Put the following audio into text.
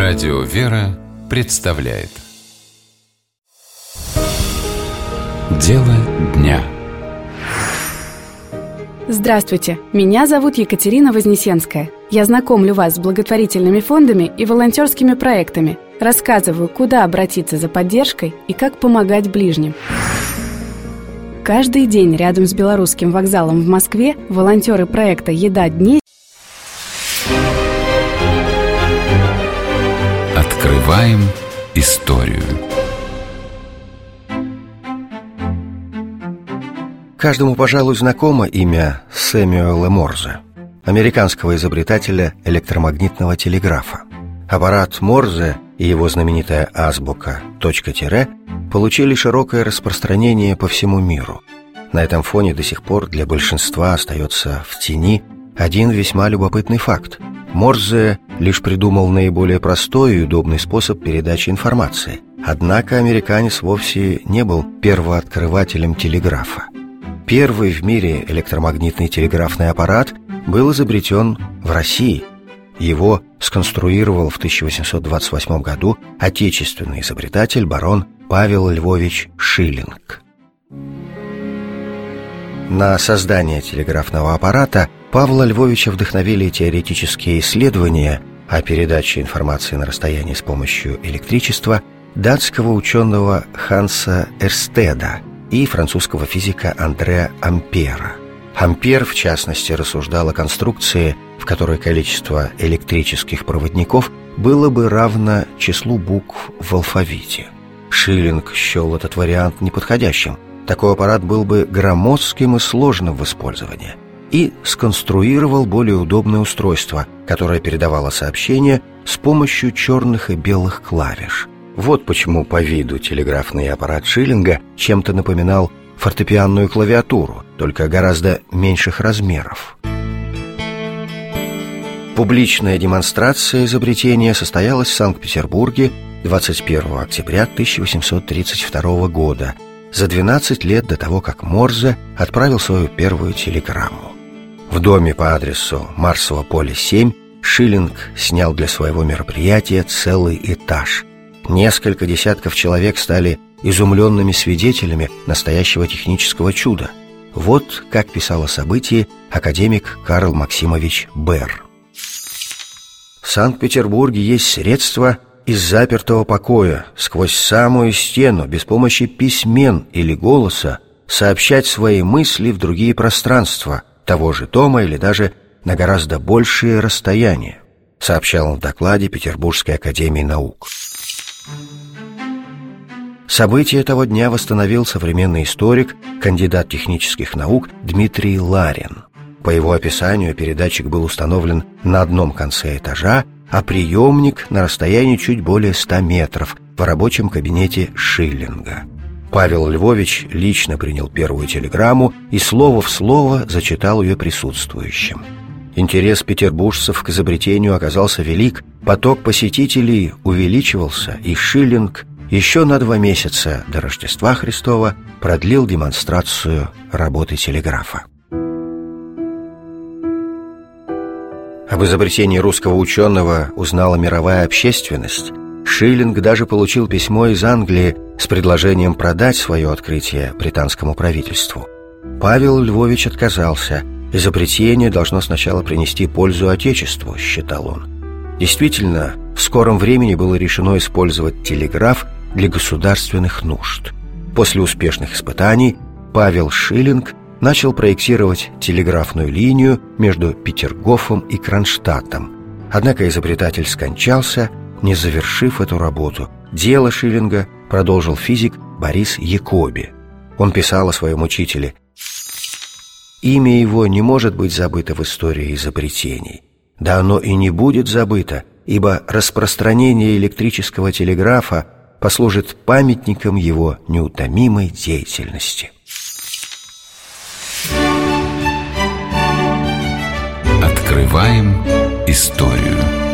Радио «Вера» представляет Дело дня. Здравствуйте, меня зовут Екатерина Вознесенская. Я знакомлю вас с благотворительными фондами и волонтерскими проектами, рассказываю, куда обратиться за поддержкой и как помогать ближним. Каждый день рядом с Белорусским вокзалом в Москве волонтеры проекта «Еда дней» Открываем историю. Каждому, пожалуй, знакомо имя Сэмюэла Морзе, американского изобретателя электромагнитного телеграфа. Аппарат Морзе и его знаменитая азбука «точка-тире» получили широкое распространение по всему миру. На этом фоне до сих пор для большинства остается в тени один весьма любопытный факт. Морзе лишь придумал наиболее простой и удобный способ передачи информации. Однако американец вовсе не был первооткрывателем телеграфа. Первый в мире электромагнитный телеграфный аппарат был изобретен в России. Его сконструировал в 1828 году отечественный изобретатель барон Павел Львович Шиллинг. На создание телеграфного аппарата Павла Львовича вдохновили теоретические исследования о передаче информации на расстоянии с помощью электричества датского ученого Ханса Эрстеда и французского физика Андре Ампера. Ампер, в частности, рассуждал о конструкции, в которой количество электрических проводников было бы равно числу букв в алфавите. Шиллинг счел этот вариант неподходящим. Такой аппарат был бы громоздким и сложным в использовании. И сконструировал более удобное устройство, которое передавало сообщения с помощью черных и белых клавиш. Вот почему по виду телеграфный аппарат Шиллинга чем-то напоминал фортепианную клавиатуру, только гораздо меньших размеров. Публичная демонстрация изобретения состоялась в Санкт-Петербурге 21 октября 1832 года, за 12 лет до того, как Морзе отправил свою первую телеграмму. В доме по адресу Марсово поле 7 Шиллинг снял для своего мероприятия целый этаж. Несколько десятков человек стали изумленными свидетелями настоящего технического чуда. Вот как писал о событии академик Карл Максимович Берр. В Санкт-Петербурге есть средства из запертого покоя, сквозь самую стену, без помощи письмен или голоса, сообщать свои мысли в другие пространства того же дома или даже на гораздо большие расстояния, сообщал он в докладе Петербургской академии наук. События того дня восстановил современный историк, кандидат технических наук Дмитрий Ларин. По его описанию, передатчик был установлен на одном конце этажа, а приемник на расстоянии чуть более 100 метров в рабочем кабинете Шиллинга. Павел Львович лично принял первую телеграмму и слово в слово зачитал ее присутствующим. Интерес петербуржцев к изобретению оказался велик, поток посетителей увеличивался, и Шиллинг еще на 2 месяца до Рождества Христова продлил демонстрацию работы телеграфа. Об изобретении русского ученого узнала мировая общественность. Шиллинг даже получил письмо из Англии с предложением продать свое открытие британскому правительству. Павел Львович отказался. Изобретение должно сначала принести пользу Отечеству, считал он. Действительно, в скором времени было решено использовать телеграф для государственных нужд. После успешных испытаний Павел Шиллинг начал проектировать телеграфную линию между Петергофом и Кронштадтом. Однако изобретатель скончался, не завершив эту работу. Дело Шиллинга продолжил физик Борис Якоби. Он писал о своем учителе: «Имя его не может быть забыто в истории изобретений. Да оно и не будет забыто, ибо распространение электрического телеграфа послужит памятником его неутомимой деятельности». Открываем историю.